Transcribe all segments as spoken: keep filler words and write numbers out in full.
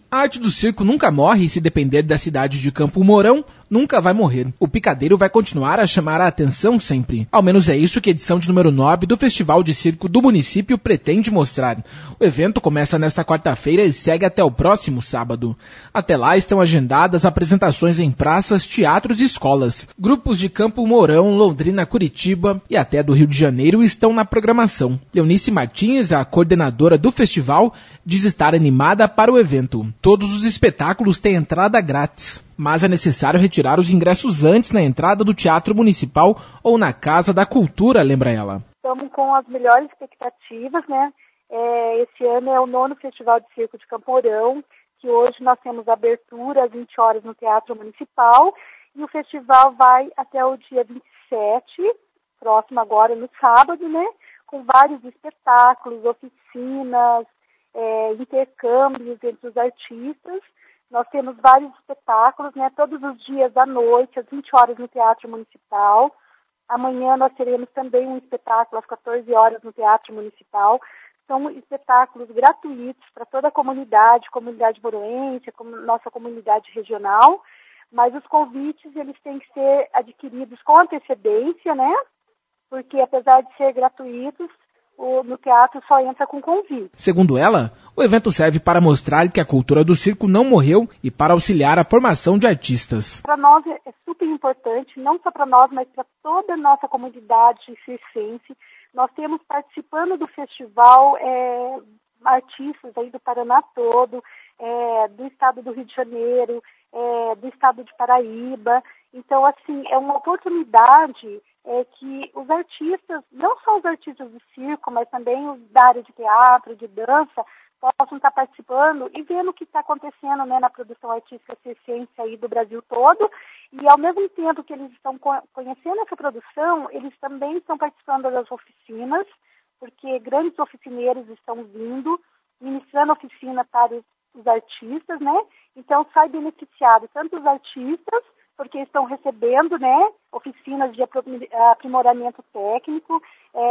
A arte do circo nunca morre e, se depender da cidade de Campo Mourão, nunca vai morrer. O picadeiro vai continuar a chamar a atenção sempre. Ao menos é isso que a edição de número nove do Festival de Circo do município pretende mostrar. O evento começa nesta quarta-feira e segue até o próximo sábado. Até lá estão agendadas apresentações em praças, teatros e escolas. Grupos de Campo Mourão, Londrina, Curitiba e até do Rio de Janeiro estão na programação. Leonice Martins, a coordenadora do festival, diz estar animada para o evento. Todos os espetáculos têm entrada grátis, mas é necessário retirar os ingressos antes na entrada do Teatro Municipal ou na Casa da Cultura, lembra ela. Estamos com as melhores expectativas, né? É, esse ano é o nono Festival de Circo de Campo Mourão, que hoje nós temos abertura às vinte horas no Teatro Municipal, e o festival vai até o dia vinte e sete, próximo agora no sábado, né? Com vários espetáculos, oficinas, É, intercâmbios entre os artistas. Nós temos vários espetáculos, né, todos os dias à noite, às vinte horas no Teatro Municipal. Amanhã nós teremos também um espetáculo às quatorze horas no Teatro Municipal. São espetáculos gratuitos para toda a comunidade, comunidade mouraense, nossa comunidade regional, mas os convites eles têm que ser adquiridos com antecedência, né, porque apesar de ser gratuitos, no teatro só entra com convite. Segundo ela, o evento serve para mostrar que a cultura do circo não morreu e para auxiliar a formação de artistas. Para nós é super importante, não só para nós, mas para toda a nossa comunidade circense. Nós temos participando do festival é, artistas aí do Paraná todo, é, do estado do Rio de Janeiro, é, do estado de Paraíba. Então, assim, é uma oportunidade é que os artistas, não só os artistas do circo, mas também os da área de teatro, de dança, possam estar participando e vendo o que está acontecendo, né, na produção artística circense aí do Brasil todo. E ao mesmo tempo que eles estão conhecendo essa produção, eles também estão participando das oficinas, porque grandes oficineiros estão vindo, ministrando oficina para os, os artistas, né? Então sai beneficiado tanto os artistas, porque estão recebendo, né, oficinas de aprimoramento técnico,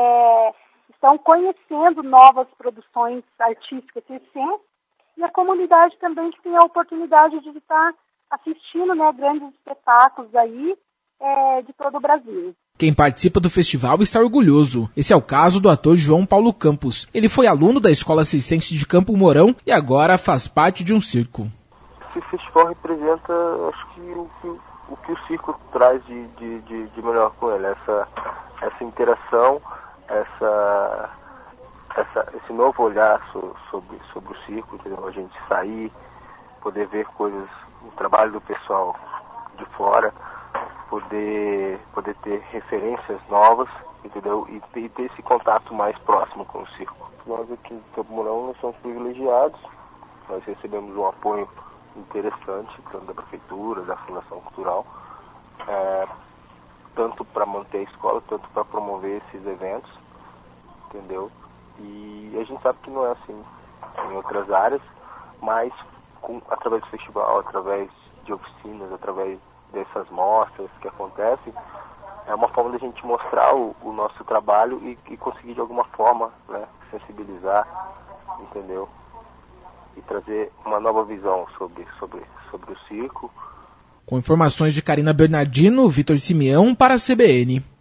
é, estão conhecendo novas produções artísticas circenses, e a comunidade também que tem a oportunidade de estar assistindo, né, grandes espetáculos aí é, de todo o Brasil. Quem participa do festival está orgulhoso. Esse é o caso do ator João Paulo Campos. Ele foi aluno da Escola Circense de Campo Mourão e agora faz parte de um circo. Esse festival representa, acho que o que o que o circo traz de, de, de, de melhor com ele, essa, essa interação, essa, essa, esse novo olhar so, sobre, sobre o circo, entendeu? A gente sair, poder ver coisas, o trabalho do pessoal de fora, poder, poder ter referências novas, entendeu? E ter, e ter esse contato mais próximo com o circo. Nós aqui em Campo Mourão nós somos privilegiados, nós recebemos um apoio interessante, tanto da Prefeitura, da Fundação Cultural, é, tanto para manter a escola, tanto para promover esses eventos, entendeu? E a gente sabe que não é assim em outras áreas, mas com, através do festival, através de oficinas, através dessas mostras que acontecem, é uma forma da gente mostrar o, o nosso trabalho e, e conseguir de alguma forma, né, sensibilizar, entendeu? E trazer uma nova visão sobre, sobre, sobre o circo. Com informações de Karina Bernardino, Vitor Simeão para a C B N.